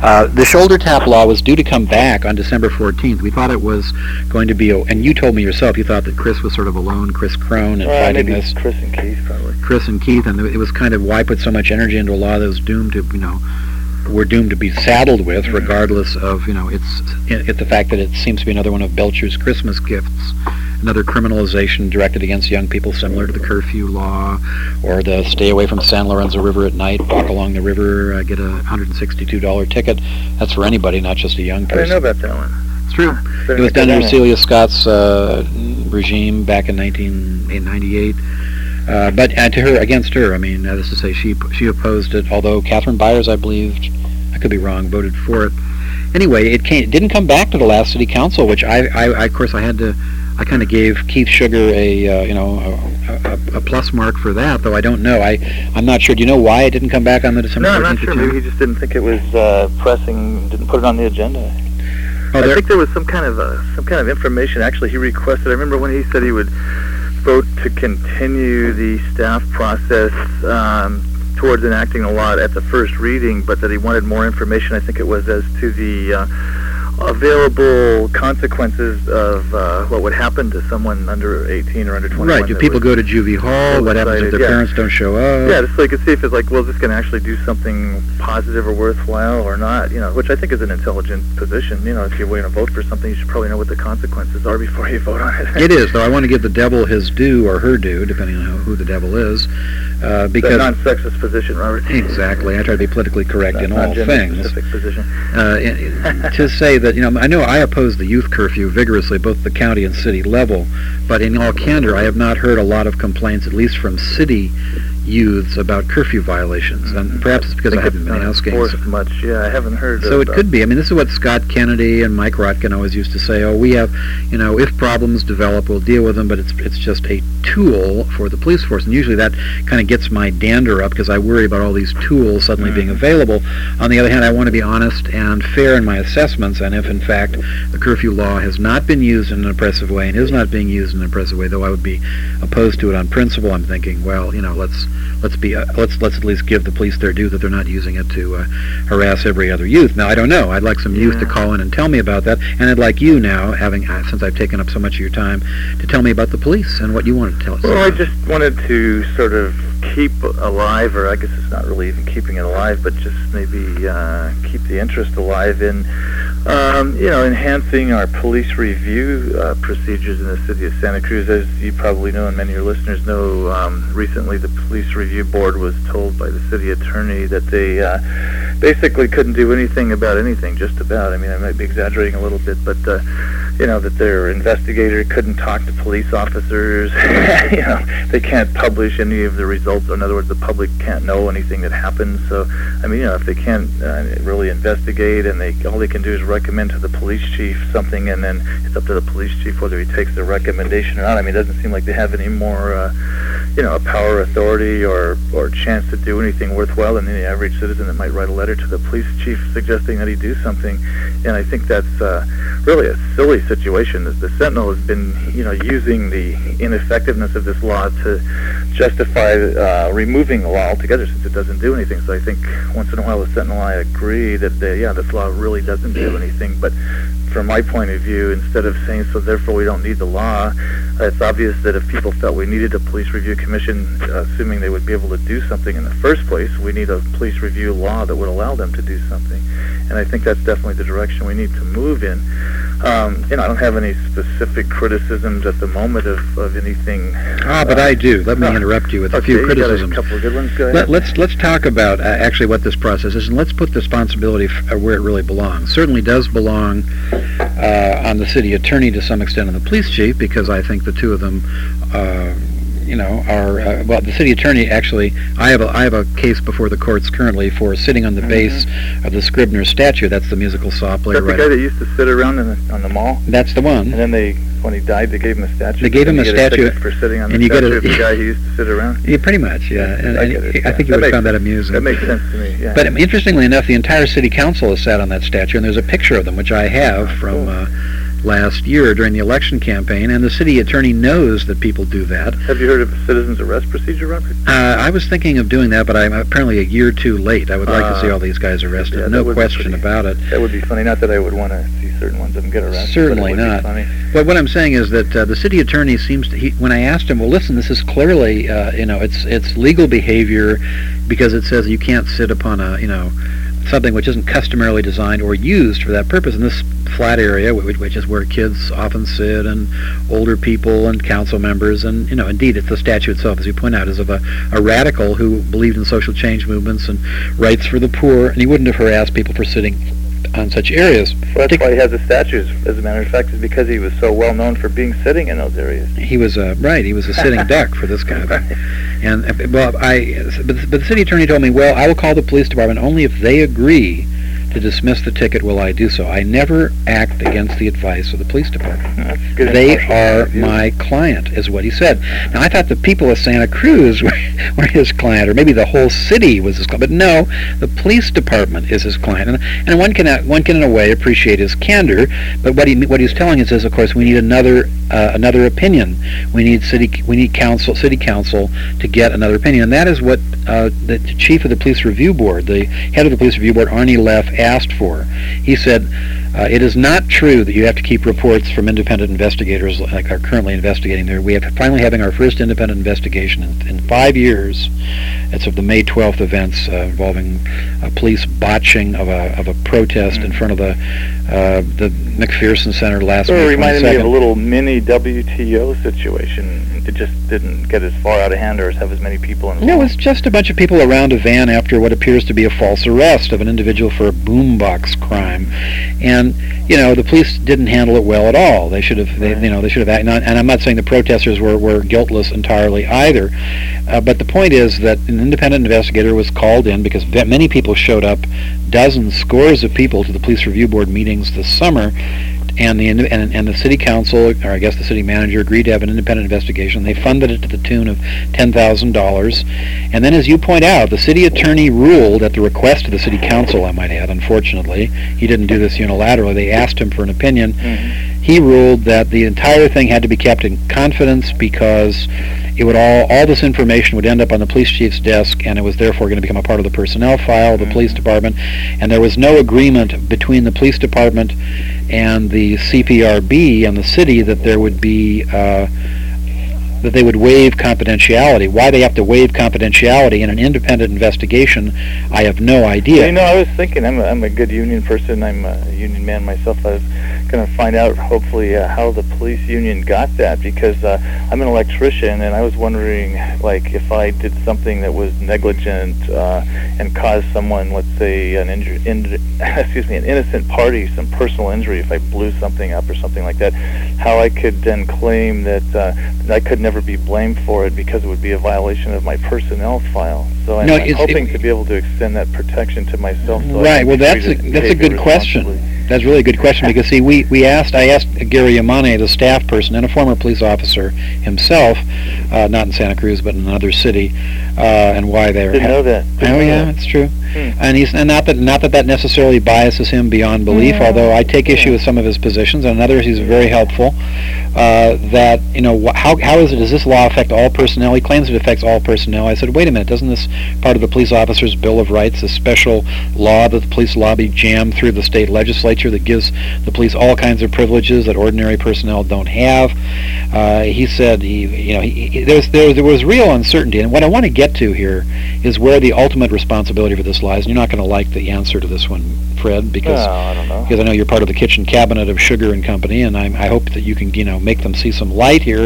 The shoulder tap law was due to come back on December 14th. We thought it was going to be, and you told me yourself, you thought that Chris was sort of alone, Chris Crone, in fighting maybe this. Chris and Keith, probably. Chris and Keith, and it was kind of why put so much energy into a law that was doomed to, we're doomed to be saddled with, regardless of, it's the fact that it seems to be another one of Belcher's Christmas gifts, another criminalization directed against young people, similar to the curfew law, or the stay away from San Lorenzo River at night, walk along the river, get a $162 ticket. That's for anybody, not just a young person. I didn't know about that one. It's true. It was done under Celia Scott's regime back in 1998. But against her, that is to say, she opposed it, although Catherine Byers, I believe, I could be wrong, voted for it. Anyway, it didn't come back to the last city council, which I kind of gave Keith Sugar a plus mark for that, though I don't know. I'm not sure. Do you know why it didn't come back on the December 14th? No, I'm not sure. Maybe he just didn't think it was pressing, didn't put it on the agenda. I think there was some kind of information actually he requested. I remember when he said he would vote to continue the staff process towards enacting the law at the first reading, but that he wanted more information. I think it was as to the available consequences of what would happen to someone under 18 or under 21. Right, do people go to juvie hall? What happens if their parents don't show up? Yeah, just so you could see if it's like, well, is this going to actually do something positive or worthwhile or not, which I think is an intelligent position. If you're going to vote for something, you should probably know what the consequences are before you vote on it. It is, though I want to give the devil his due, or her due, depending on who the devil is. Because it's a non-sexist position, Robert. Exactly. I try to be politically correct in all things. Specific position. To say that, I know I oppose the youth curfew vigorously, both the county and city level, but in all candor, I have not heard a lot of complaints, at least from city youths, about curfew violations, and perhaps it's because I haven't been asking. Much, yeah, I haven't heard. So it could be. This is what Scott Kennedy and Mike Rotkin always used to say. Oh, we have, if problems develop, we'll deal with them, but it's just a tool for the police force, and usually that kind of gets my dander up because I worry about all these tools suddenly being available. On the other hand, I want to be honest and fair in my assessments, and if in fact the curfew law has not been used in an oppressive way and is not being used in an oppressive way, though I would be opposed to it on principle, I'm thinking, well, let's at least give the police their due that they're not using it to harass every other youth. Now, I don't know. I'd like some youth to call in and tell me about that, and I'd like you now, since I've taken up so much of your time, to tell me about the police and what you want to tell us. Well, I just wanted to sort of keep alive, or I guess it's not really even keeping it alive, but just maybe keep the interest alive in, enhancing our police review procedures in the city of Santa Cruz. As you probably know, and many of your listeners know, recently the Police Review Board was told by the city attorney that they basically couldn't do anything about anything, just about. I might be exaggerating a little bit, but, that their investigator couldn't talk to police officers. They can't publish any of the results. In other words, the public can't know anything that happens. So, if they can't really investigate, and all they can do is recommend to the police chief something, and then it's up to the police chief whether he takes the recommendation or not. It doesn't seem like they have any more, power, authority, or chance to do anything worthwhile than any average citizen that might write a letter to the police chief suggesting that he do something. And I think that's really a silly situation. The Sentinel has been, using the ineffectiveness of this law to justify removing the law altogether, since it doesn't do anything. So I think once in a while the Sentinel, I agree that this law really doesn't do anything. But from my point of view, instead of saying, so therefore we don't need the law, it's obvious that if people felt we needed a police review commission, assuming they would be able to do something in the first place, we need a police review law that would allow them to do something. And I think that's definitely the direction we need to move in. I don't have any specific criticisms at the moment of anything. But I do. Let me interrupt you with a few criticisms. You got a couple of good ones. Go ahead. Let's talk about actually what this process is, and let's put the responsibility where it really belongs. Certainly does belong on the city attorney to some extent, and the police chief, because I think the two of them are the city attorney actually. I have a case before the courts currently for sitting on the base of the Scribner statue. That's the musical saw player. That's the guy that used to sit around on the mall. That's the one. And then when he died, they gave him a statue. They gave him a statue for sitting on the statue of the guy who used to sit around. Yeah, pretty much. Yeah, and I think you would have found that amusing. That makes sense to me. Yeah. But interestingly enough, the entire city council has sat on that statue, and there's a picture of them, which I have from last year during the election campaign, and the city attorney knows that people do that. Have you heard of a citizen's arrest procedure, Robert? I was thinking of doing that, but I'm apparently a year too late. I would like to see all these guys arrested, yeah, no question about it. That would be funny. Not that I would want to see certain ones of them get arrested. Certainly not. But what I'm saying is that the city attorney seems to, when I asked him, well, listen, this is clearly, it's legal behavior because it says you can't sit upon something which isn't customarily designed or used for that purpose in this flat area, which is where kids often sit, and older people and council members, and indeed, it's the statue itself, as you point out, is of a radical who believed in social change movements and rights for the poor, and he wouldn't have harassed people for sitting on such areas. Well, that's why he has the statues, as a matter of fact, is because he was so well known for sitting in those areas. He was he was a sitting duck for this kind of thing. And but the city attorney told me, well, I will call the police department only if they agree to dismiss the ticket. Will I do so? I never act against the advice of the police department. They are my client, is what he said. Now, I thought the people of Santa Cruz were his client, or maybe the whole city was his client. But no, the police department is his client. And one can in a way appreciate his candor. But what he's telling us is, of course, we need another opinion. We need city council to get another opinion, and that is what the chief of the police review board, the head of the police review board, Arnie Leff, asked for. He said, it is not true that you have to keep reports from independent investigators like are currently investigating there. We are finally having our first independent investigation in 5 years. It's of the May 12th events involving police botching of a protest in front of the McPherson Center last May 22nd. It reminded me of a little mini WTO situation. It just didn't get as far out of hand or have as many people involved. No, it's just a bunch of people around a van after what appears to be a false arrest of an individual for a boombox crime, and the police didn't handle it well at all. They should have, they should have acted. And I'm not saying the protesters were guiltless entirely either, but the point is that an independent investigator was called in because many people showed up, dozens, scores of people to the police review board meetings this summer. And the city council, or I guess the city manager, agreed to have an independent investigation. They funded it to the tune of $10,000. And then, as you point out, the city attorney ruled, at the request of the city council, I might add, unfortunately. He didn't do this unilaterally. They asked him for an opinion. Mm-hmm. He ruled that the entire thing had to be kept in confidence because it would all this information would end up on the police chief's desk, and it was therefore going to become a part of the personnel file of the police department. And there was no agreement between the police department and the CPRB and the city that there would be that they would waive confidentiality. Why they have to waive confidentiality in an independent investigation, I have no idea. I was thinking, I'm a good union person. I'm a union man myself. I was going to find out, hopefully, how the police union got that, because I'm an electrician, and I was wondering, if I did something that was negligent and caused someone, let's say, an innocent party, some personal injury, if I blew something up or something like that, how I could then claim that I could never be blamed for it because it would be a violation of my personnel file. So I'm hoping to be able to extend that protection to myself. So right. Well, that's a good question. That's really a good question because, see, I asked Gary Yamane, the staff person and a former police officer himself, not in Santa Cruz but in another city, and why they were. Didn't know that. It's true. And not that necessarily biases him beyond belief. Although I take issue with some of his positions, and others he's very helpful. That how is it? Does this law affect all personnel? He claims it affects all personnel. I said, wait a minute, doesn't this part of the police officer's Bill of Rights, a special law that the police lobby jammed through the state legislature that gives the police all kinds of privileges that ordinary personnel don't have? He said there was real uncertainty, and what I want to get to here is where the ultimate responsibility for this lies. And you're not going to like the answer to this one, Fred, because I don't know. Because I know you're part of the kitchen cabinet of Sugar and Company, and I hope that you can make them see some light here.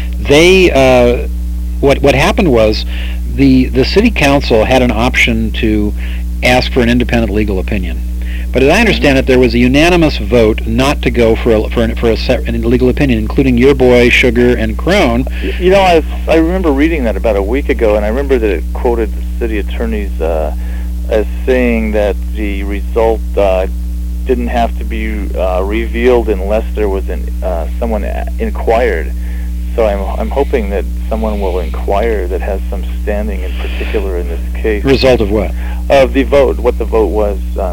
They what happened was the city council had an option to ask for an independent legal opinion. But as I understand it, there was a unanimous vote not to go for a legal opinion, including your boy, Sugar, and Crone. I remember reading that about a week ago, and I remember that it quoted the city attorneys as saying that the result didn't have to be revealed unless there was someone inquired. So I'm hoping that someone will inquire that has some standing in particular in this case. Result of what? Of the vote, what the vote was on this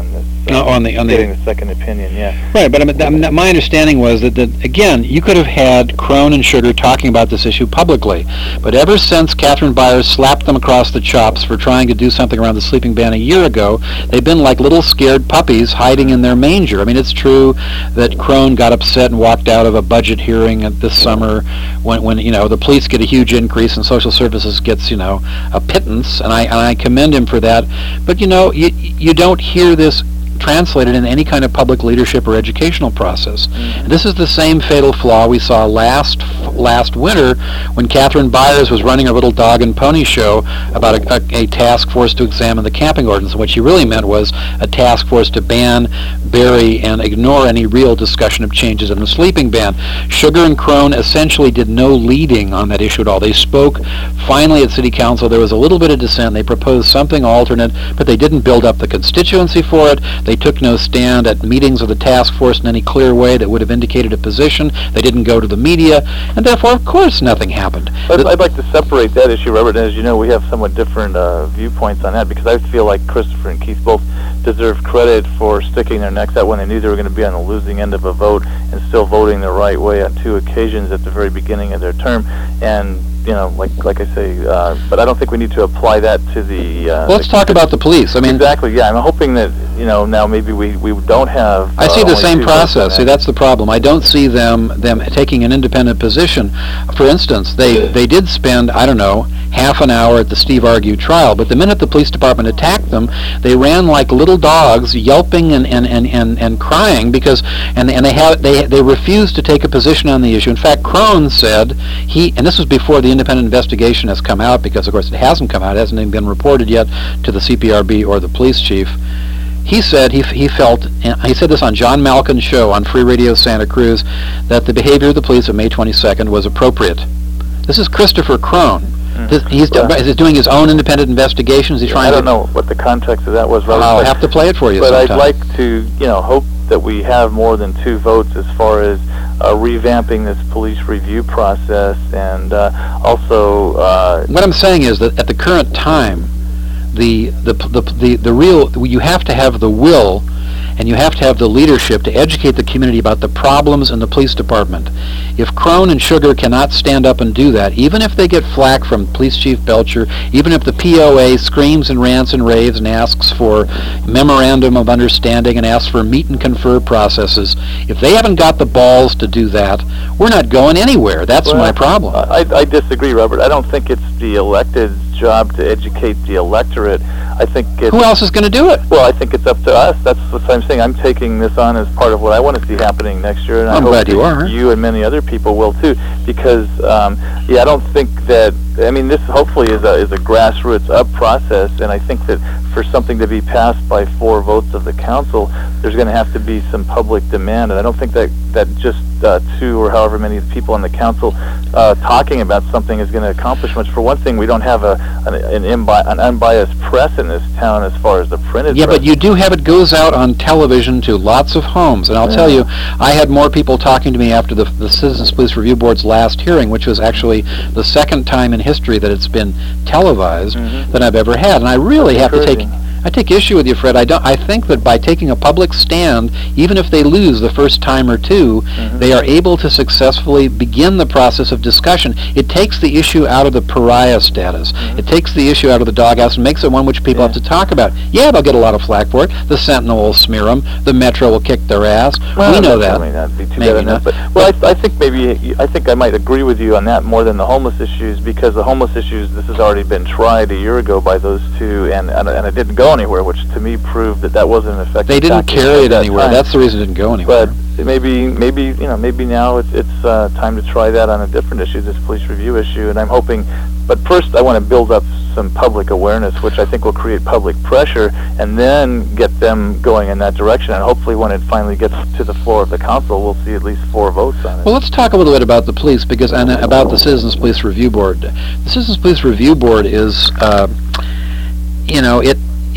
on the getting the second opinion. Yeah. Right, but my understanding was that again, you could have had Crone and Sugar talking about this issue publicly, but ever since Catherine Byers slapped them across the chops for trying to do something around the sleeping ban a year ago, they've been like little scared puppies hiding in their manger. I mean, it's true that Crone got upset and walked out of a budget hearing this summer when the police get a huge increase and social services gets a pittance, and I commend him for that. But you don't hear this translated in any kind of public leadership or educational process. Mm-hmm. This is the same fatal flaw we saw last winter when Catherine Byers was running a little dog and pony show about a task force to examine the camping ordinance. And what she really meant was a task force to ban, bury, and ignore any real discussion of changes in the sleeping ban. Sugar and Crone essentially did no leading on that issue at all. They spoke finally at City Council. There was a little bit of dissent. They proposed something alternate, but they didn't build up the constituency for it. They took no stand at meetings of the task force in any clear way that would have indicated a position. They didn't go to the media, and therefore, of course, nothing happened. I'd like to separate that issue, Robert, and as you know, we have somewhat different viewpoints on that, because I feel like Christopher and Keith both deserve credit for sticking their necks out when they knew they were going to be on the losing end of a vote and still voting the right way on two occasions at the very beginning of their term. And like I say, but I don't think we need to apply that to the... let's talk about the police. I mean, exactly, yeah. I'm hoping that, now maybe we don't have... I see the same process. See, that's the problem. I don't see them taking an independent position. For instance, they did spend, I don't know, half an hour at the Steve Argue trial, but the minute the police department attacked them, they ran like little dogs, yelping and crying because they refused to take a position on the issue. In fact, Crone said and this was before the independent investigation has come out, because of course it hasn't come out, it hasn't even been reported yet to the CPRB or the police chief. He said he felt, and he said this on John Malkin's show on Free Radio Santa Cruz, that the behavior of the police on May 22nd was appropriate. This is Christopher Crone. Is he doing his own independent investigations? I don't know what the context of that was. I'll have to play it for you But sometime. I'd like to, hope that we have more than two votes as far as revamping this police review process, and also... what I'm saying is that at the current time, the real, you have to have the will and you have to have the leadership to educate the community about the problems in the police department. If Crone and Sugar cannot stand up and do that, even if they get flack from Police Chief Belcher, even if the POA screams and rants and raves and asks for memorandum of understanding and asks for meet and confer processes, if they haven't got the balls to do that, we're not going anywhere. That's my problem. I disagree, Robert. I don't think it's the elected's job to educate the electorate. I think it's... Who else is going to do it? Well, I think it's up to us. That's what I'm saying. I'm taking this on as part of what I want to see happening next year, and I'm glad you are. You and many other people will too, because I don't think that... I mean, this hopefully is a grassroots up process, and I think that for something to be passed by 4 votes of the council, there's going to have to be some public demand, and I don't think that just 2 or however many people on the council talking about something is going to accomplish much. For one thing, we don't have an unbiased press in this town as far as the printed press. But you do have it goes out on television to lots of homes, and I'll tell you, I had more people talking to me after the Citizens Police Review Board's last hearing, which was actually the second time in history that it's been televised than I've ever had, and I really have to take issue with you, Fred. I think that by taking a public stand, even if they lose the first time or two, they are able to successfully begin the process of discussion. It takes the issue out of the pariah status. It takes the issue out of the doghouse and makes it one which people have to talk about. Yeah, they'll get a lot of flack for it. The Sentinel will smear them. The Metro will kick their ass. Well, we know that. May not be too bad enough. I think I might agree with you on that more than the homeless issues, because the homeless issues, this has already been tried a year ago by those two, and it didn't go anywhere, which to me proved that wasn't an effective. They didn't carry it anywhere. That's the reason it didn't go anywhere. But maybe now it's time to try that on a different issue, this police review issue, and I'm hoping. But first, I want to build up some public awareness, which I think will create public pressure, and then get them going in that direction. And hopefully, when it finally gets to the floor of the council, we'll see at least 4 votes on it. Well, let's talk a little bit about the police, and about the Citizens Police Review Board. The Citizens Police Review Board is,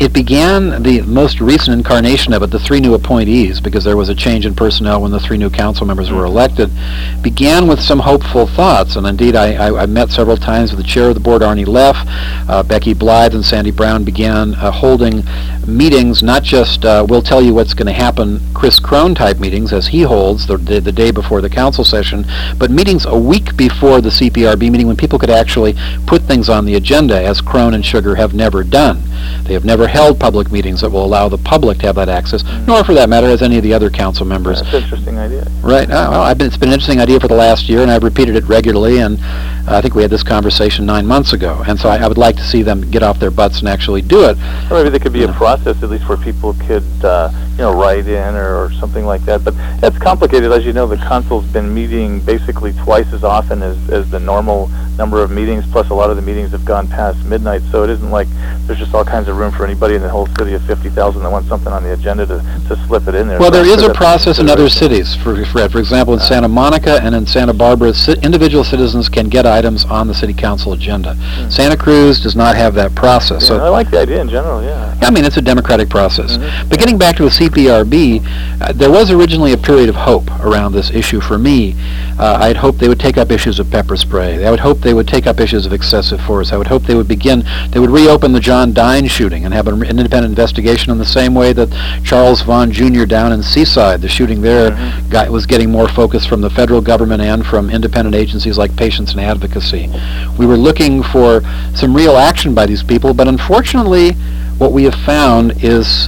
it began, the most recent incarnation of it, the 3 new appointees, because there was a change in personnel when the 3 new council members were elected, began with some hopeful thoughts. And indeed, I met several times with the chair of the board, Arnie Leff. Becky Blythe and Sandy Brown began holding meetings, not just we'll tell you what's going to happen, Chris Crone type meetings, as he holds the day before the council session, but meetings a week before the CPRB meeting when people could actually put things on the agenda, as Crone and Sugar have never done. They have never held public meetings that will allow the public to have that access, nor for that matter as any of the other council members. That's an interesting idea. Right. Well, it's been an interesting idea for the last year, and I've repeated it regularly, and I think we had this conversation 9 months ago, and so I would like to see them get off their butts and actually do it. Or maybe there could be a process, at least where people could, write in or something like that. But that's complicated. As you know, the council's been meeting basically twice as often as the normal number of meetings, plus a lot of the meetings have gone past midnight, so it isn't like there's just all kinds of room for anybody in the whole city of 50,000 that wants something on the agenda to slip it in there. Well, there is a process in other cities. For example, in Santa Monica and in Santa Barbara, individual citizens can get items on the city council agenda. Santa Cruz does not have that process. Yeah, so I like the idea in general, yeah. I mean, it's a democratic process. But getting back to the CPRB, there was originally a period of hope around this issue for me. I'd hoped they would take up issues of pepper spray. I would hope they would take up issues of excessive force. I would hope they would reopen the John Dine shooting and have an independent investigation in the same way that Charles Vaughn Jr. down in Seaside, the shooting there, was getting more focus from the federal government and from independent agencies like Patients and Advocacy. We were looking for some real action by these people, but unfortunately what we have found is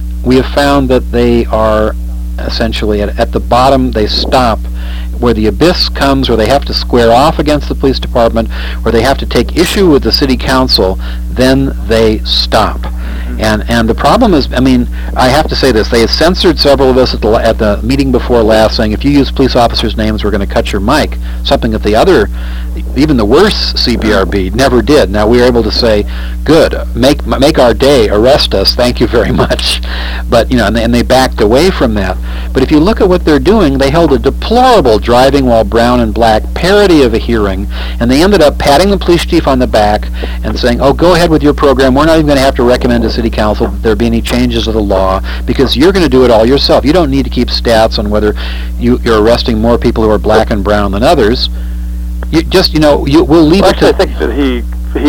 that they are essentially at the bottom. They stop where the abyss comes, where they have to square off against the police department, where they have to take issue with the city council, then they stop. And the problem is, I mean, I have to say this, they have censored several of us at the meeting before last, saying if you use police officers' names, we're going to cut your mic, something that even the worst CPRB never did. Now we are able to say, good, make our day, arrest us, thank you very much. But, and they backed away from that. But if you look at what they're doing, they held a deplorable driving while brown and black parody of a hearing, and they ended up patting the police chief on the back and saying, oh, go ahead with your program, we're not even going to have to recommend to city council that there be any changes to the law, because you're going to do it all yourself. You don't need to keep stats on whether you're arresting more people who are black and brown than others. You just, we'll leave it to... I think that he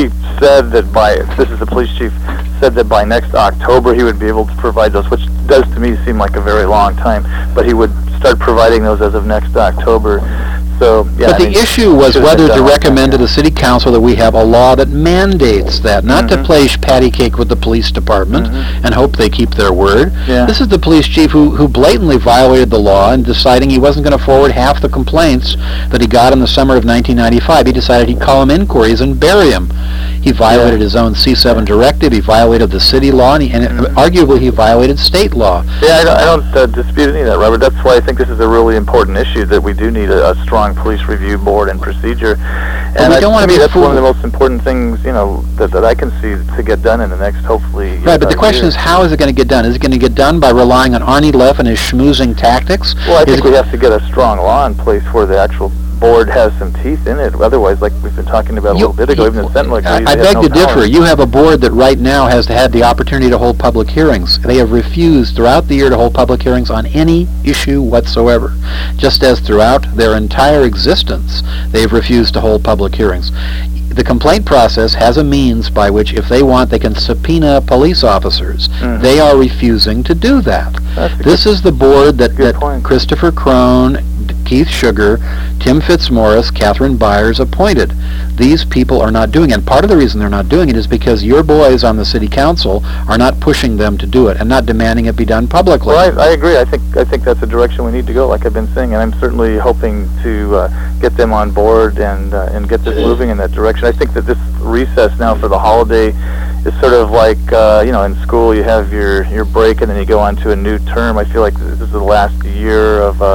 said that this is the police chief, said that by next October he would be able to provide those, which does to me seem like a very long time, but he would start providing those as of next October. So, yeah, but the issue was whether to recommend to the city council that we have a law that mandates that, not to play patty cake with the police department and hope they keep their word. Yeah. This is the police chief who blatantly violated the law in deciding he wasn't going to forward half the complaints that he got in the summer of 1995. He decided he'd call them inquiries and bury them. He violated his own C7 directive, he violated the city law, and arguably he violated state law. Yeah, I don't dispute any of that, Robert. That's why I think this is a really important issue, that we do need a strong police review board and procedure. And we don't want to be that's one of the most important things, that I can see to get done in the next, hopefully, right, but the question is, how is it going to get done? Is it going to get done by relying on Arnie Leff and his schmoozing tactics? Well, I think we have to get a strong law in place where the actual board has some teeth in it. Otherwise, like we've been talking about a little bit ago, even the Sentinel agrees. I beg to differ. You have a board that right now has had the opportunity to hold public hearings. They have refused throughout the year to hold public hearings on any issue whatsoever, just as throughout their entire existence they've refused to hold public hearings. The complaint process has a means by which, if they want, they can subpoena police officers. They are refusing to do that. This is the board that Christopher Crone, Keith Sugar, Tim Fitzmaurice, Catherine Byers appointed. These people are not doing it. And part of the reason they're not doing it is because your boys on the city council are not pushing them to do it and not demanding it be done publicly. Well, I agree. I think that's the direction we need to go, like I've been saying, and I'm certainly hoping to get them on board and get this moving in that direction. I think that this recess now for the holiday is sort of like, in school you have your break and then you go on to a new term. I feel like this is the last year of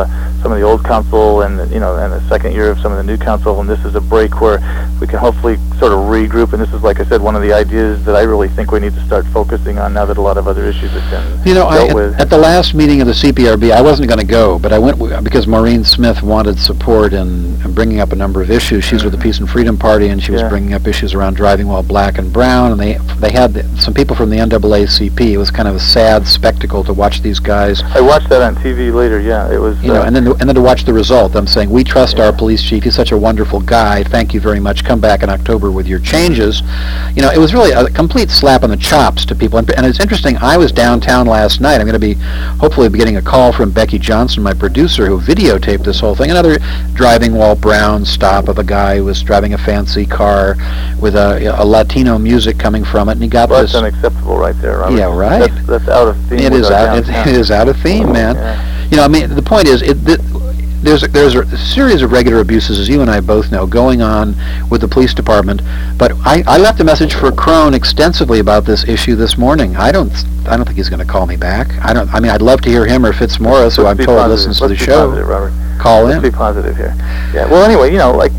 some of the old council and and the second year of some of the new council, and this is a break where we can hopefully sort of regroup. And this is, like I said, one of the ideas that I really think we need to start focusing on now that a lot of other issues have been dealt with. At the last meeting of the CPRB, I wasn't going to go, but I went because Maureen Smith wanted support in bringing up a number of issues. She's with the Peace and Freedom Party, and she was bringing up issues around driving while black and brown, and they had some people from the NAACP. It was kind of a sad spectacle to watch these guys. I watched that on TV later. Yeah, it was. And then to watch the result. I'm saying, we trust our police chief. He's such a wonderful guy. Thank you very much. Come back in October with your changes. It was really a complete slap on the chops to people. And it's interesting. I was downtown last night. I'm going to be hopefully getting a call from Becky Johnson, my producer, who videotaped this whole thing. Another driving while brown stop of a guy who was driving a fancy car with a Latino music coming from it, and he got this. That's unacceptable, right there, Robert. Yeah, right. That's out of theme. It is out of theme, man. Yeah. The point is, there's a series of regular abuses, as you and I both know, going on with the police department. But I left a message for Crone extensively about this issue this morning. I don't think he's going to call me back. I'd love to hear him or Fitzmaurice, who I'm told listens to the show. Positive, Robert. Call in. Let's be positive here. Yeah. Well, anyway,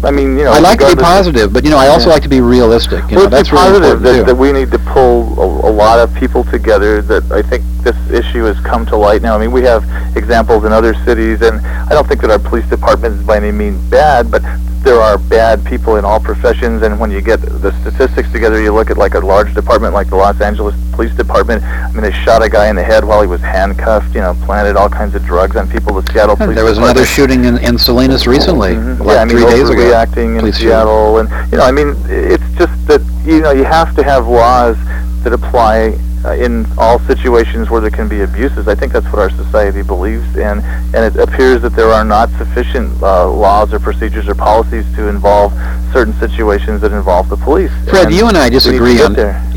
I like to be positive, but I also like to be realistic. That's really important that we need to pull a lot of people together. That I think this issue has come to light now. We have examples in other cities, and I don't think that our police department is by any means bad, but there are bad people in all professions, and when you get the statistics together, you look at like a large department like the Los Angeles Police Department. They shot a guy in the head while he was handcuffed, planted all kinds of drugs on people. The Seattle Police There was another shooting in Salinas recently, 3 days ago. Overreacting in Seattle, and it's just that you have to have laws that apply in all situations where there can be abuses. I think that's what our society believes in, and it appears that there are not sufficient laws or procedures or policies to involve certain situations that involve the police. Fred, you and I disagree on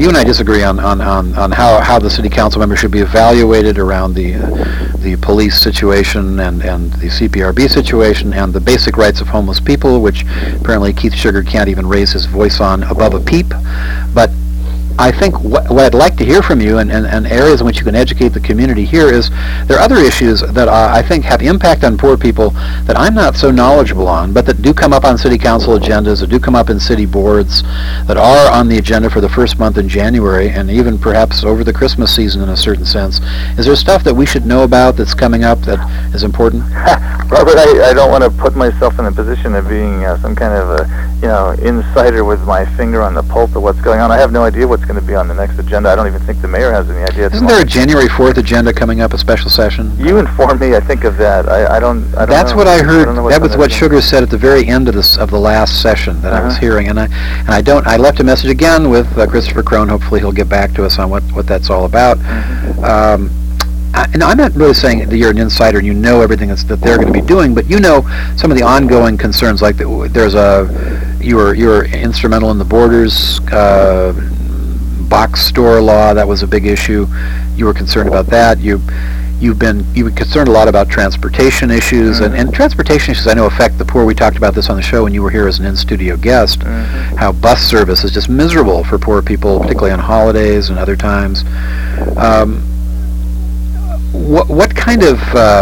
how the city council members should be evaluated around the police situation and the CPRB situation and the basic rights of homeless people, which apparently Keith Sugar can't even raise his voice on above a peep. But I think what I'd like to hear from you and areas in which you can educate the community here is there are other issues that I think have impact on poor people that I'm not so knowledgeable on, but that do come up on city council agendas, that do come up in city boards, that are on the agenda for the first month in January and even perhaps over the Christmas season in a certain sense. Is there stuff that we should know about that's coming up that is important? Robert, I don't want to put myself in a position of being some kind of a insider with my finger on the pulse of what's going on. I have no idea what's going to be on the next agenda. I don't even think the mayor has any idea. Isn't there a January 4th agenda coming up, a special session? You informed me, I think, of that. I don't That's know. what I heard. That was what agenda. Sugar said at the very end of the last session that I was hearing, and I left a message again with Christopher Crone. Hopefully he'll get back to us on what that's all about. And I'm not really saying that you're an insider and you know everything that they're going to be doing, but some of the ongoing concerns, like you were instrumental in the Borders box store law. That was a big issue. You were concerned about that. You were concerned a lot about transportation issues, and transportation issues I know affect the poor. We talked about this on the show when you were here as an in-studio guest, how bus service is just miserable for poor people, particularly on holidays and other times. What kind of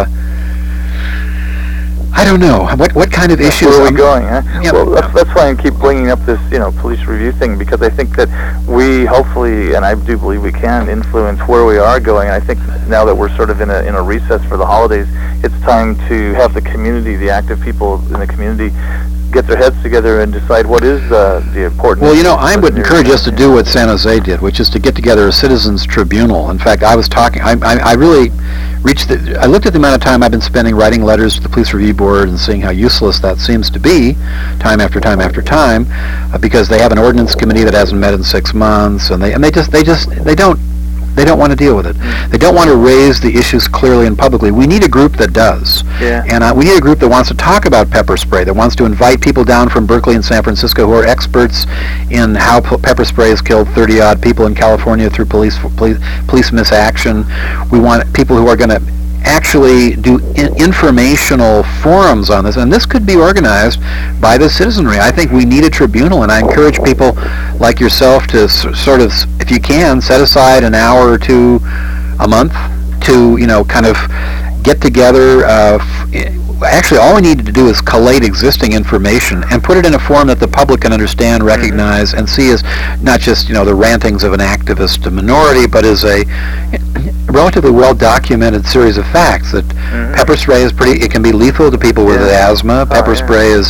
I don't know. What kind of issues? Where are we going, huh? Yeah. Well, that's why I keep bringing up this, police review thing, because I think that we hopefully, and I do believe we can, influence where we are going. And I think now that we're sort of in a recess for the holidays, it's time to have the community, the active people in the community, get their heads together and decide what is the important. Well, I would encourage us to do what San Jose did, which is to get together a citizens tribunal. In fact, I was talking. I really I looked at the amount of time I've been spending writing letters to the police review board and seeing how useless that seems to be, time after time after time, because they have an ordinance committee that hasn't met in 6 months, and they don't want to deal with it. They don't want to raise the issues clearly and publicly. We need a group that does. Yeah. And we need a group that wants to talk about pepper spray, that wants to invite people down from Berkeley and San Francisco who are experts in how pepper spray has killed 30-odd people in California through police misaction. We want people who are going to actually do informational forums on this, and this could be organized by the citizenry. I think we need a tribunal, and I encourage people like yourself to sort of, if you can, set aside an hour or two a month to, kind of get together. actually all we need to do is collate existing information and put it in a form that the public can understand, recognize, and see as not just the rantings of an activist minority, but as a relatively well-documented series of facts that pepper spray is it can be lethal to people with asthma. Pepper spray was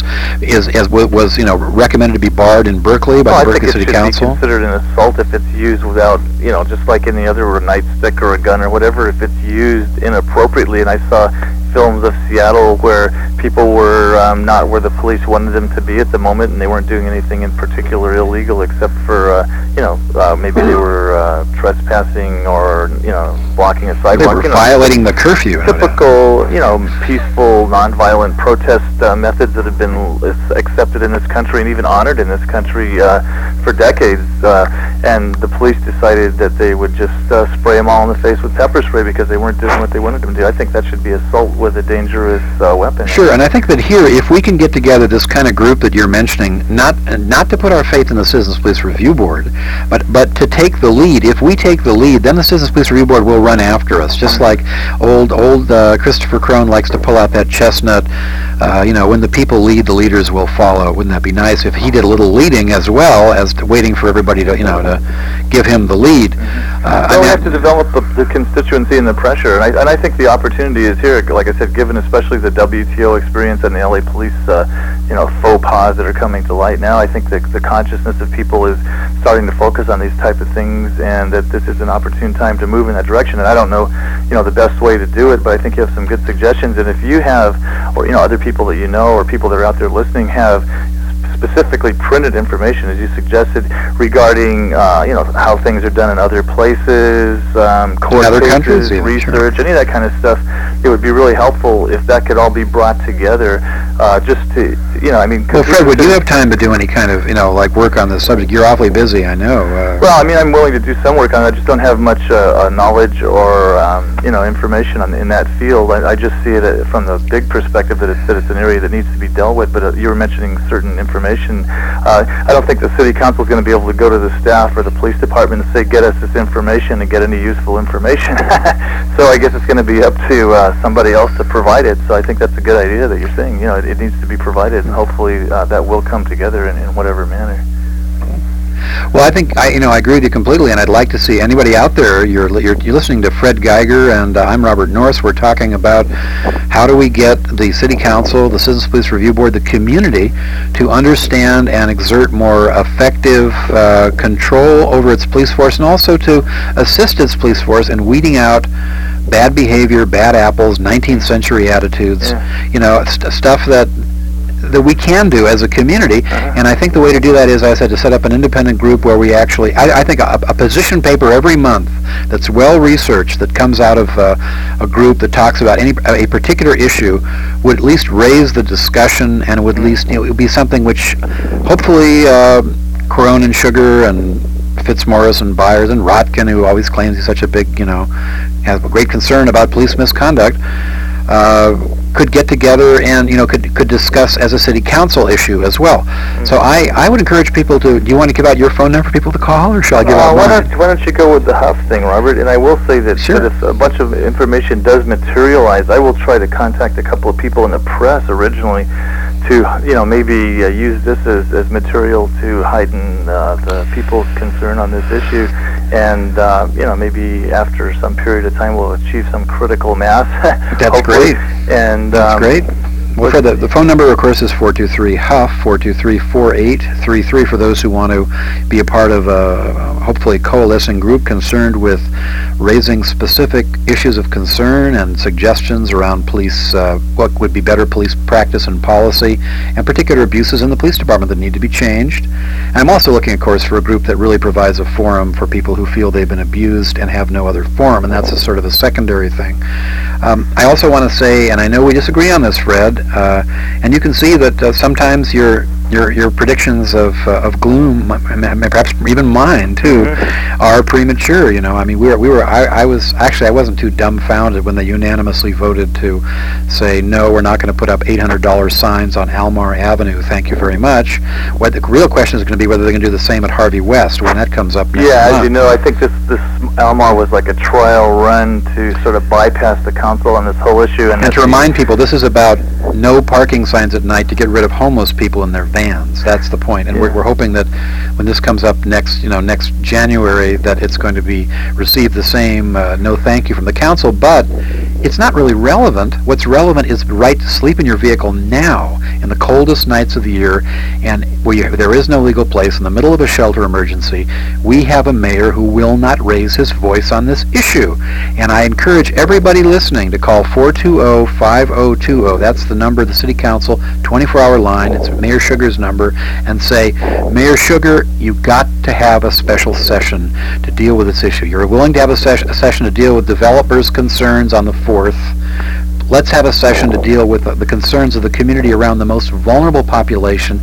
recommended to be barred in Berkeley by the Berkeley City Council. Be considered an assault if it's used without, just like any other nightstick or a gun or whatever, if it's used inappropriately. And I saw films of Seattle where people were not where the police wanted them to be at the moment, and they weren't doing anything in particular illegal except for maybe they were trespassing or blocking a sidewalk. They were violating the curfew. Typical peaceful, nonviolent protest methods that have been accepted in this country and even honored in this country for decades. And the police decided that they would just spray them all in the face with pepper spray because they weren't doing what they wanted them to do. I think that should be assault with a dangerous weapon. Sure, and I think that here, if we can get together this kind of group that you're mentioning, not to put our faith in the Citizens Police Review Board, but to take the lead. If we take the lead, then the Citizens Police Review Board will run after us, just like old Christopher Crone likes to pull out that chestnut. When the people lead, the leaders will follow. Wouldn't that be nice if he did a little leading as well as waiting for everybody to to give him the lead? We have to develop the constituency and the pressure, and I think the opportunity is here. Like I said, given especially the WTO experience and the LA police, faux pas that are coming to light now, I think the consciousness of people is starting to focus on these type of things, and that this is an opportune time to move in that direction. And I don't know, the best way to do it, but I think you have some good suggestions. And if you have, or other people that or people that are out there listening have specifically printed information, as you suggested, regarding how things are done in other places, court other cases, countries, research, any of that kind of stuff. It would be really helpful if that could all be brought together, just to, Well, Fred, would you have time to do any kind of, work on this subject? You're awfully busy, I know. I'm willing to do some work on it. I just don't have much knowledge or, information in that field. I just see it from the big perspective that it's an area that needs to be dealt with. But you were mentioning certain information. I don't think the city council is going to be able to go to the staff or the police department and say, get us this information and get any useful information. So I guess it's going to be up to somebody else to provide it. So I think that's a good idea that you're saying. It needs to be provided, and hopefully that will come together in whatever manner. Well, I think I agree with you completely, and I'd like to see anybody out there. You're listening to Fred Geiger, and I'm Robert Norris. We're talking about how do we get the City Council, the Citizens Police Review Board, the community to understand and exert more effective control over its police force, and also to assist its police force in weeding out bad behavior, bad apples, 19th century attitudes, stuff that we can do as a community. And I think the way to do that is, as I said, to set up an independent group where we actually, I think a position paper every month that's well researched, that comes out of a group that talks about a particular issue, would at least raise the discussion, and would at least, it would be something which hopefully Crone and Sugar and Fitzmaurice and Byers and Rotkin, who always claims he's such a big, has a great concern about police misconduct, could get together and could discuss as a city council issue as well. So I would encourage people to. Do you want to give out your phone number for people to call, or shall I give out mine? Why don't you go with the Huff thing, Robert? And I will say that, that if a bunch of information does materialize, I will try to contact a couple of people in the press originally to maybe use this as material to heighten the people's concern on this issue, and maybe after some period of time we'll achieve some critical mass. That's great. And that's great. Well, Fred, the phone number, of course, is 423-HUFF, 423-4833, for those who want to be a part of hopefully coalescing group concerned with raising specific issues of concern and suggestions around police, what would be better police practice and policy, and particular abuses in the police department that need to be changed. And I'm also looking, of course, for a group that really provides a forum for people who feel they've been abused and have no other forum, and that's a sort of a secondary thing. I also want to say, and I know we disagree on this, Fred, and you can see that sometimes you're your predictions of gloom, perhaps even mine too, are premature. You know, I mean, I wasn't too dumbfounded when they unanimously voted to say no, we're not going to put up $800 signs on Almar Avenue. Thank you very much. What the real question is going to be whether they're going to do the same at Harvey West when that comes up next month. As you know, I think this Almar was like a trial run to sort of bypass the council on this whole issue. And to remind people, this is about no parking signs at night to get rid of homeless people in their vans. That's the point. And we're hoping that when this comes up next January, that it's going to be received the same no thank you from the council. But it's not really relevant. What's relevant is the right to sleep in your vehicle now in the coldest nights of the year, and where there is no legal place in the middle of a shelter emergency. We have a mayor who will not raise his voice on this issue. And I encourage everybody listening to call 420-5020. That's the number of the City Council 24-hour line. It's Mayor Sugar's number, and say, Mayor Sugar, you've got to have a special session to deal with this issue. You're willing to have a session to deal with developers' concerns on the 4th. Let's have a session to deal with the concerns of the community around the most vulnerable population.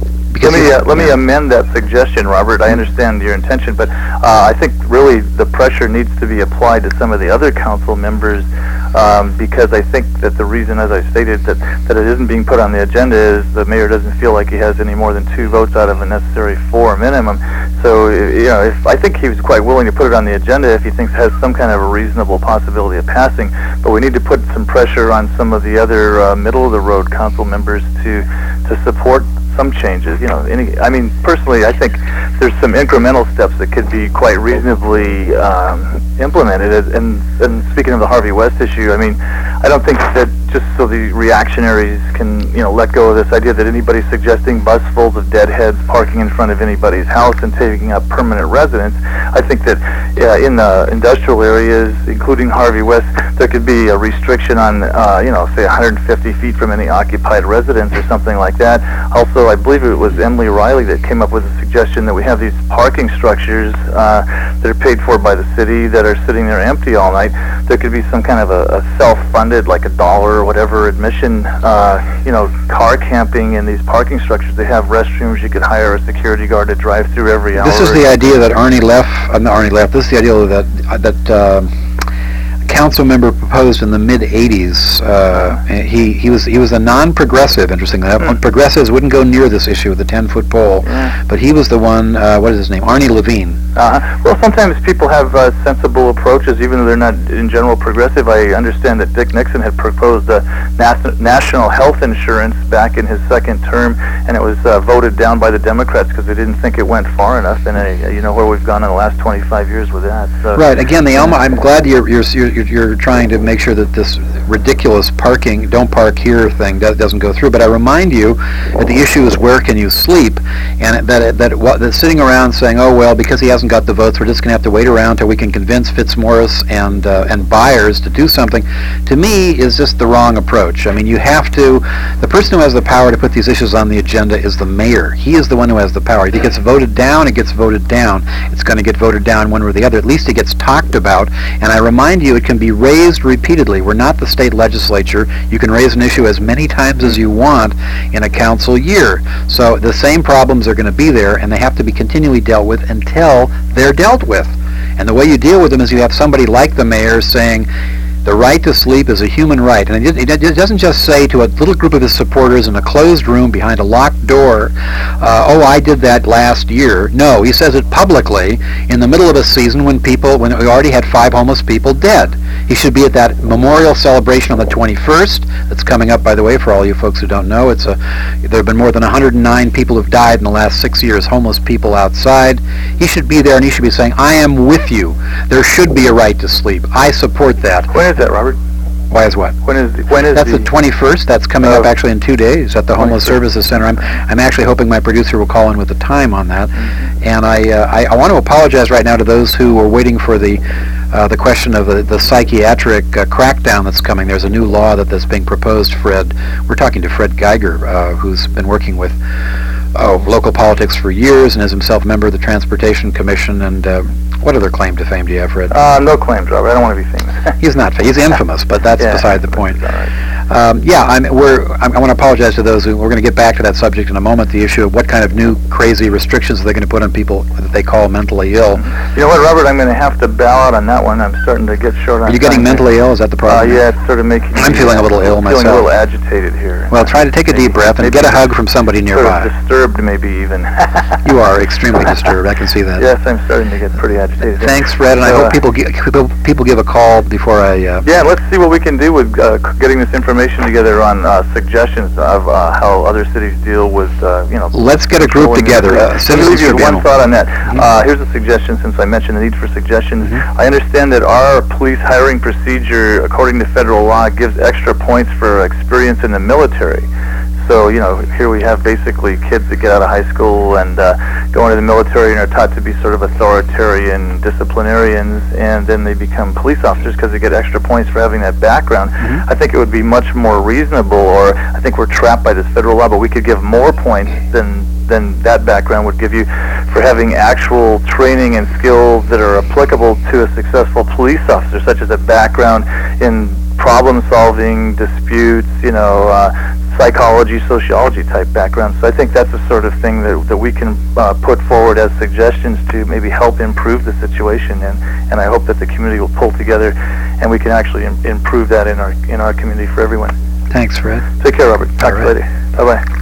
Let me amend that suggestion, Robert. I understand your intention, but I think really the pressure needs to be applied to some of the other council members, because I think that the reason, as I stated, that it isn't being put on the agenda is the mayor doesn't feel like he has any more than 2 votes out of a necessary 4 minimum. So, I think he was quite willing to put it on the agenda if he thinks it has some kind of a reasonable possibility of passing. But we need to put some pressure on some of the other middle-of-the-road council members to support some changes. Personally, I think there's some incremental steps that could be quite reasonably implemented. And speaking of the Harvey West issue, I don't think that just so the reactionaries can, let go of this idea that anybody's suggesting busfuls of deadheads parking in front of anybody's house and taking up permanent residence. I think that in the industrial areas, including Harvey West, there could be a restriction on, say 150 feet from any occupied residence or something like that. Also, I believe it was Emily Riley that came up with a suggestion that we have these parking structures that are paid for by the city that are sitting there empty all night. There could be some kind of a self-funded, like $1 or whatever admission, car camping in these parking structures. They have restrooms. You could hire a security guard to drive through every hour. This is the idea that This is the idea that council member proposed in the mid-'80s. He was a non-progressive, interestingly enough. Progressives wouldn't go near this issue with the 10-foot pole, but he was the one, what is his name, Arnie Levine. Well, sometimes people have sensible approaches, even though they're not in general progressive. I understand that Dick Nixon had proposed national health insurance back in his second term, and it was voted down by the Democrats because they didn't think it went far enough, and you know where we've gone in the last 25 years with that. So, right. Again, I'm glad you're trying to make sure that this ridiculous don't park here thing doesn't go through. But I remind you that the issue is where can you sleep, and that sitting around saying, oh well, because he hasn't got the votes, we're just going to have to wait around till we can convince Fitzmaurice and Byers to do something, to me is just the wrong approach. I mean, you have to. The person who has the power to put these issues on the agenda is the mayor. He is the one who has the power. If it gets voted down, it gets voted down. It's going to get voted down one way or the other. At least it gets talked about. And I remind you, it can be raised repeatedly. We're not the state legislature. You can raise an issue as many times as you want in a council year. So the same problems are going to be there, and they have to be continually dealt with until they're dealt with. And the way you deal with them is you have somebody like the mayor saying, the right to sleep is a human right. And it doesn't just say to a little group of his supporters in a closed room behind a locked door, oh, I did that last year. No, he says it publicly in the middle of a season when we already had 5 homeless people dead. He should be at that memorial celebration on the 21st. That's coming up, by the way, for all you folks who don't know. There have been more than 109 people who've died in the last 6 years, homeless people outside. He should be there, and he should be saying, I am with you. There should be a right to sleep. I support that. When is that, Robert? Why is what? When is That's the 21st. That's coming up actually in 2 days at the Homeless Services Center. I'm actually hoping my producer will call in with the time on that. And I want to apologize right now to those who were waiting for the question of the psychiatric crackdown that's coming. There's a new law that's being proposed, Fred. We're talking to Fred Geiger, who's been working with local politics for years and is himself a member of the Transportation Commission. And what other claim to fame do you have, Fred? No claims, Robert. I don't want to be famous. He's not. He's infamous, but that's beside the point. All right. I want to apologize to those who, we're going to get back to that subject in a moment, the issue of what kind of new crazy restrictions they're going to put on people that they call mentally ill. You know what, Robert, I'm going to have to bow out on that one. I'm starting to get short on time. Are you getting mentally ill? Is that the problem? Yeah, it's sort of making me... I'm feeling a little ill myself. Feeling a little agitated here. Well, try to take a deep breath and get a hug from somebody nearby. Sort of disturbed, maybe, even. You are extremely disturbed. I can see that. Yes, I'm starting to get pretty agitated. Thanks, Fred, and I hope people give a call before I... Yeah, let's see what we can do with getting this information together on suggestions of how other cities deal with, Let's get a group together. Let me leave you with one thought on that. Here's a suggestion, since I mentioned the need for suggestions. I understand that our police hiring procedure, according to federal law, gives extra points for experience in the military. So, here we have basically kids that get out of high school and go into the military and are taught to be sort of authoritarian disciplinarians, and then they become police officers because they get extra points for having that background. I think it would be much more reasonable, or I think we're trapped by this federal law, but we could give more points than that background would give you for having actual training and skills that are applicable to a successful police officer, such as a background in problem-solving, disputes, psychology, sociology type background. So I think that's the sort of thing that we can put forward as suggestions to maybe help improve the situation, and I hope that the community will pull together and we can actually improve that in our community for everyone. Thanks, Fred. Take care, Robert. Talk to you later. Bye-bye.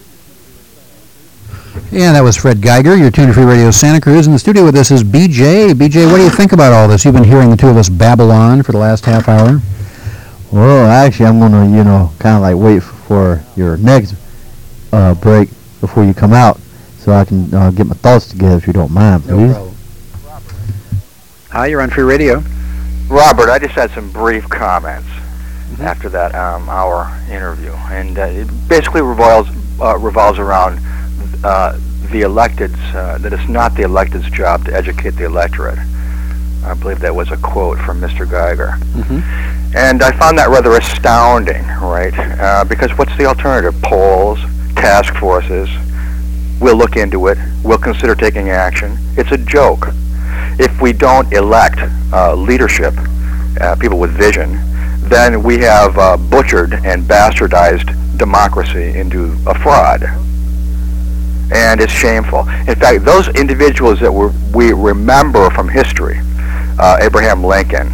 Yeah, that was Fred Geiger. You're tuned to Free Radio Santa Cruz. In the studio with us is BJ. BJ, what do you think about all this? You've been hearing the two of us babble on for the last half hour. Well, actually, I'm going to, kind of like wait for your next break before you come out so I can get my thoughts together, if you don't mind, please. No problem. Hi, you're on Free Radio. Robert, I just had some brief comments after that hour interview, and it basically revolves around the electeds, that it's not the elected's job to educate the electorate. I believe that was a quote from Mr. Geiger. And I found that rather astounding, right? Because what's the alternative? Polls, task forces, we'll look into it, we'll consider taking action. It's a joke. If we don't elect leadership, people with vision, then we have butchered and bastardized democracy into a fraud. And it's shameful. In fact, those individuals that we remember from history, Abraham Lincoln,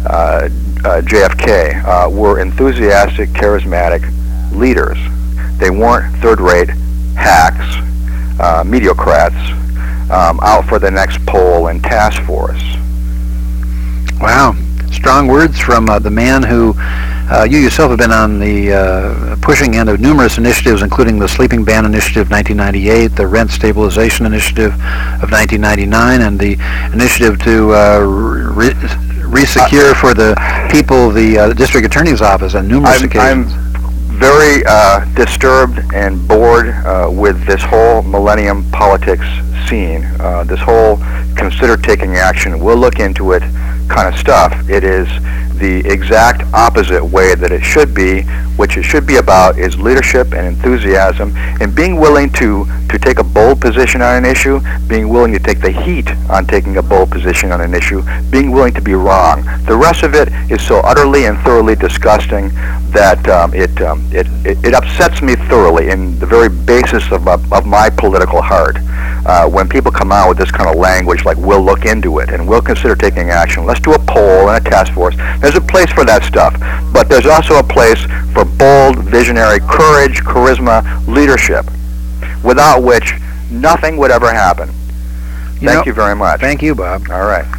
JFK, were enthusiastic, charismatic leaders. They weren't third-rate hacks, mediocrats, out for the next poll and task force. Wow. Strong words from the man who, you yourself have been on the pushing end of numerous initiatives, including the Sleeping Ban Initiative 1998, the Rent Stabilization Initiative of 1999, and the initiative to resecure for the people the District Attorney's Office on numerous occasions. I'm very disturbed and bored with this whole millennium politics scene, this whole consider taking action, we'll look into it kind of stuff. It is the exact opposite way that it should be. Which it should be about is leadership and enthusiasm and being willing to take a bold position on an issue, being willing to take the heat on taking a bold position on an issue, being willing to be wrong. The rest of it is so utterly and thoroughly disgusting that it upsets me thoroughly in the very basis of my political heart. When people come out with this kind of language like, we'll look into it and we'll consider taking action, let's do a poll and a task force. There's a place for that stuff, but there's also a place for bold, visionary courage, charisma, leadership, without which nothing would ever happen. Thank you very much. Thank you, Bob. All right.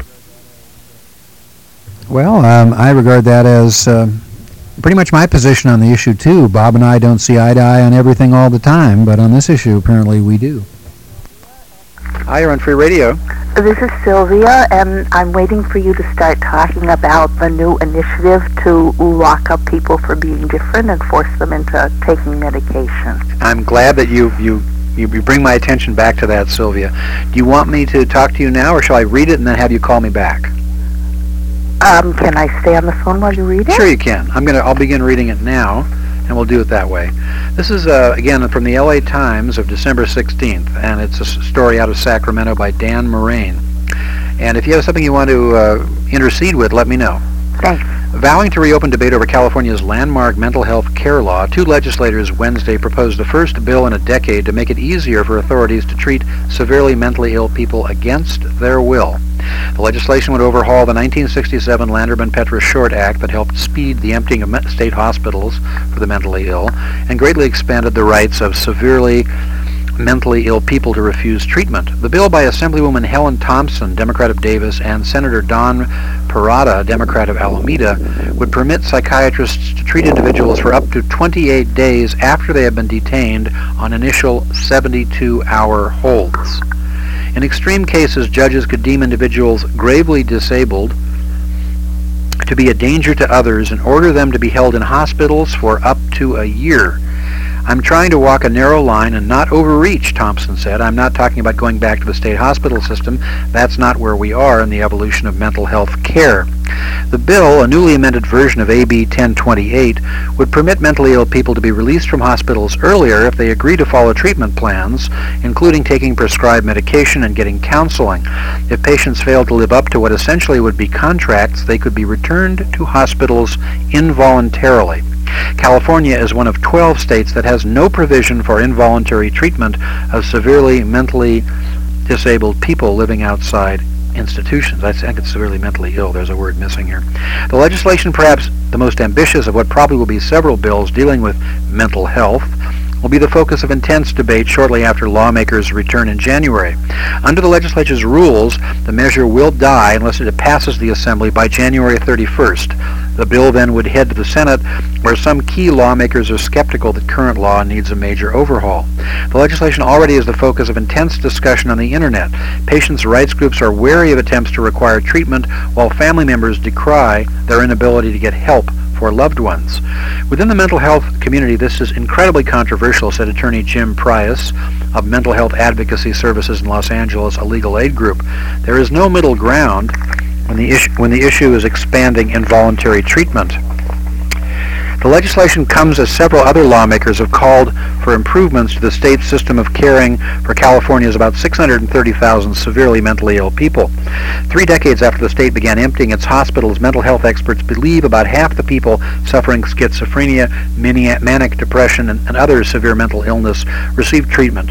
Well, I regard that as pretty much my position on the issue, too. Bob and I don't see eye to eye on everything all the time, but on this issue, apparently we do. Hi, you're on Free Radio. This is Sylvia, and I'm waiting for you to start talking about the new initiative to lock up people for being different and force them into taking medication. I'm glad that you bring my attention back to that, Sylvia. Do you want me to talk to you now, or shall I read it and then have you call me back? Can I stay on the phone while you read it? Sure you can. I'll begin reading it now, and we'll do it that way. This is, again, from the LA Times of December 16th, and it's a story out of Sacramento by Dan Moraine. And if you have something you want to intercede with, let me know. Thanks. Vowing to reopen debate over California's landmark mental health care law, two legislators Wednesday proposed the first bill in a decade to make it easier for authorities to treat severely mentally ill people against their will. The legislation would overhaul the 1967 Landerman-Petra Short Act that helped speed the emptying of state hospitals for the mentally ill and greatly expanded the rights of severely mentally ill people to refuse treatment. The bill by Assemblywoman Helen Thompson, Democrat of Davis, and Senator Don Parada, Democrat of Alameda, would permit psychiatrists to treat individuals for up to 28 days after they have been detained on initial 72-hour holds. In extreme cases, judges could deem individuals gravely disabled to be a danger to others and order them to be held in hospitals for up to a year. I'm trying to walk a narrow line and not overreach, Thompson said. I'm not talking about going back to the state hospital system. That's not where we are in the evolution of mental health care. The bill, a newly amended version of AB 1028, would permit mentally ill people to be released from hospitals earlier if they agree to follow treatment plans, including taking prescribed medication and getting counseling. If patients fail to live up to what essentially would be contracts, they could be returned to hospitals involuntarily. California is one of 12 states that has no provision for involuntary treatment of severely mentally disabled people living outside institutions. I think it's severely mentally ill. There's a word missing here. The legislation, perhaps the most ambitious of what probably will be several bills dealing with mental health, will be the focus of intense debate shortly after lawmakers return in January. Under the legislature's rules, the measure will die unless it passes the Assembly by January 31st. The bill then would head to the Senate, where some key lawmakers are skeptical that current law needs a major overhaul. The legislation already is the focus of intense discussion on the Internet. Patients' rights groups are wary of attempts to require treatment, while family members decry their inability to get help for loved ones. Within the mental health community, this is incredibly controversial, said attorney Jim Prius of Mental Health Advocacy Services in Los Angeles, a legal aid group. There is no middle ground when the issue is expanding involuntary treatment. The legislation comes as several other lawmakers have called for improvements to the state system of caring for California's about 630,000 severely mentally ill people. 3 decades after the state began emptying its hospitals, mental health experts believe about half the people suffering schizophrenia, manic depression, and other severe mental illness receive treatment.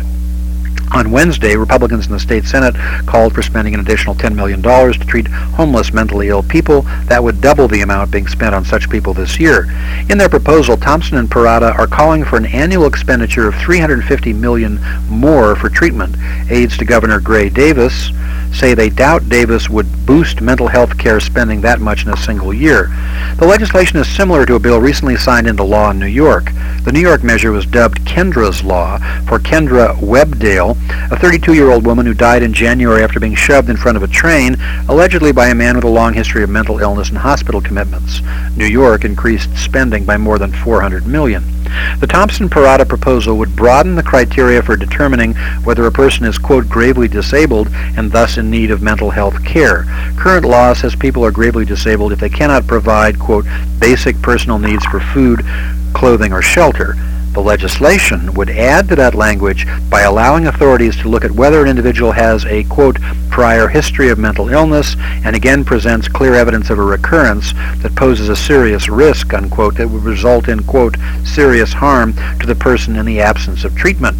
On Wednesday, Republicans in the state Senate called for spending an additional $10 million to treat homeless mentally ill people. That would double the amount being spent on such people this year. In their proposal, Thompson and Parada are calling for an annual expenditure of $350 million more for treatment. Aides to Governor Gray Davis say they doubt Davis would boost mental health care spending that much in a single year. The legislation is similar to a bill recently signed into law in New York. The New York measure was dubbed Kendra's Law for Kendra Webdale, a 32-year-old woman who died in January after being shoved in front of a train, allegedly by a man with a long history of mental illness and hospital commitments. New York increased spending by more than $400 million. The Thompson-Parada proposal would broaden the criteria for determining whether a person is, quote, gravely disabled and thus in need of mental health care. Current law says people are gravely disabled if they cannot provide, quote, basic personal needs for food, clothing, or shelter. The legislation would add to that language by allowing authorities to look at whether an individual has a, quote, prior history of mental illness and again presents clear evidence of a recurrence that poses a serious risk, unquote, that would result in, quote, serious harm to the person in the absence of treatment.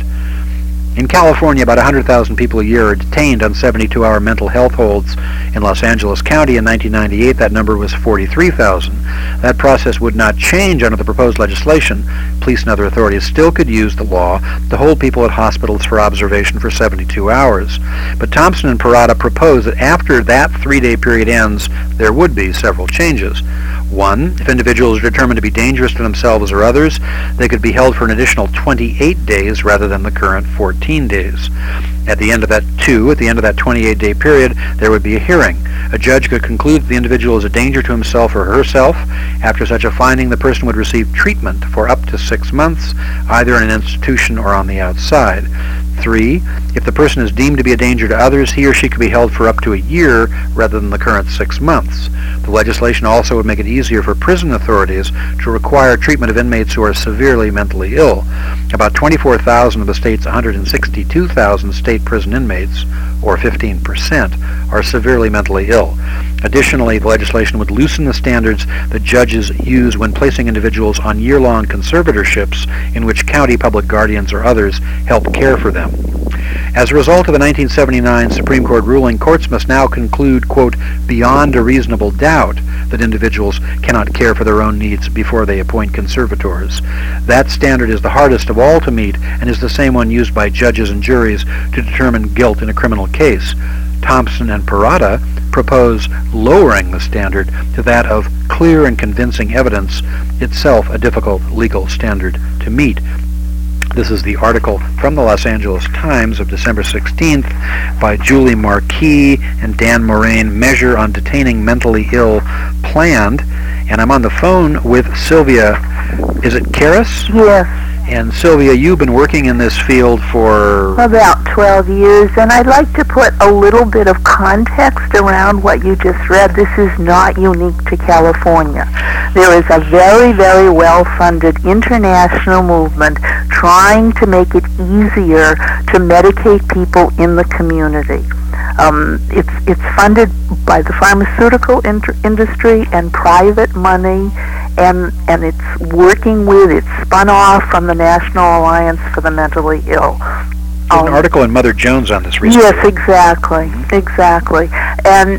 In California, about 100,000 people a year are detained on 72-hour mental health holds. In Los Angeles County in 1998, that number was 43,000. That process would not change under the proposed legislation. Police and other authorities still could use the law to hold people at hospitals for observation for 72 hours. But Thompson and Parada propose that after that 3-day period ends, there would be several changes. 1, if individuals are determined to be dangerous to themselves or others, they could be held for an additional 28 days rather than the current 14 days. At the end of that 28-day period, there would be a hearing. A judge could conclude that the individual is a danger to himself or herself. After such a finding, the person would receive treatment for up to 6 months, either in an institution or on the outside. 3, if the person is deemed to be a danger to others, he or she could be held for up to a year rather than the current 6 months. The legislation also would make it easier for prison authorities to require treatment of inmates who are severely mentally ill. About 24,000 of the state's 162,000 state prison inmates, or 15%, are severely mentally ill. Additionally, the legislation would loosen the standards that judges use when placing individuals on year-long conservatorships in which county public guardians or others help care for them. As a result of the 1979 Supreme Court ruling, courts must now conclude, quote, beyond a reasonable doubt that individuals cannot care for their own needs before they appoint conservators. That standard is the hardest of all to meet and is the same one used by judges and juries to determine guilt in a criminal case. Thompson and Parada propose lowering the standard to that of clear and convincing evidence, itself a difficult legal standard to meet. This is the article from the Los Angeles Times of December 16th by Julie Marquis and Dan Moraine, Measure on Detaining Mentally Ill Planned. And I'm on the phone with Sylvia, is it Karras? Yes. And Sylvia, you've been working in this field for about 12 years, and I'd like to put a little bit of context around what you just read. This is not unique to California. There is a very, very well-funded international movement trying to make it easier to medicate people in the community. It's funded by the pharmaceutical industry and private money, and it's working with, it's spun off from the National Alliance for the Mentally Ill. There's an article in Mother Jones on this recently. Yes, exactly, exactly. And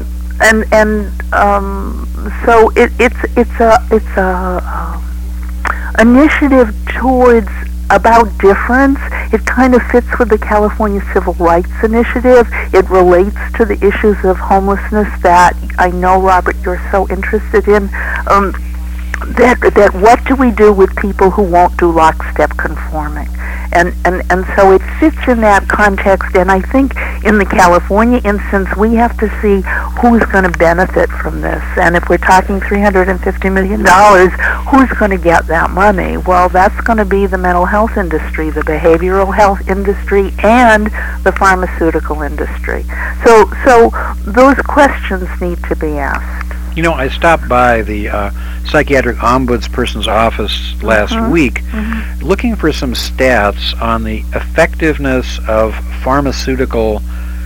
so it's a initiative towards about difference. It kind of fits with the California Civil Rights Initiative. It relates to the issues of homelessness that I know, Robert, you're so interested in. That what do we do with people who won't do lockstep conforming? And so it fits in that context, and I think in the California instance, we have to see who's going to benefit from this. And if we're talking $350 million, who's going to get that money? Well, that's going to be the mental health industry, the behavioral health industry, and the pharmaceutical industry. So those questions need to be asked. You know, I stopped by the psychiatric ombudsperson's office last week looking for some stats on the effectiveness of pharmaceutical,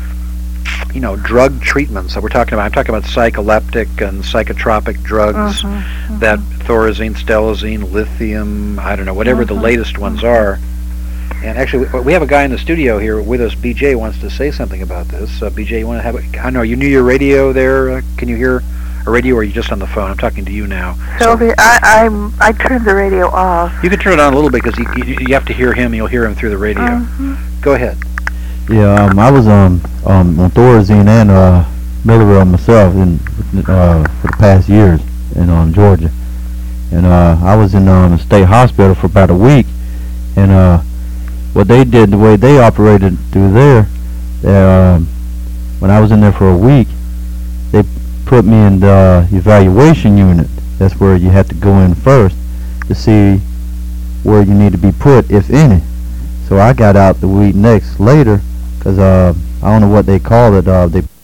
drug treatments that we're talking about. I'm talking about psycholeptic and psychotropic drugs, that Thorazine, Stelazine, lithium, I don't know, whatever the latest ones are. And actually, we have a guy in the studio here with us. BJ wants to say something about this. BJ, you want to have I know, you knew your radio there. Can you hear a radio, or are you just on the phone? I'm talking to you now. Sylvia, I turned the radio off. You can turn it on a little bit because you have to hear him. You'll hear him through the radio. Go ahead. Yeah, I was on Thorazine and Milleril myself for the past years in Georgia, and I was in the state hospital for about a week, and what they did, the way they operated through there, when I was in there for a week, they put me in the evaluation unit. That's where you have to go in first to see where you need to be put, if any. So I got out the week later, because I don't know what they call it. They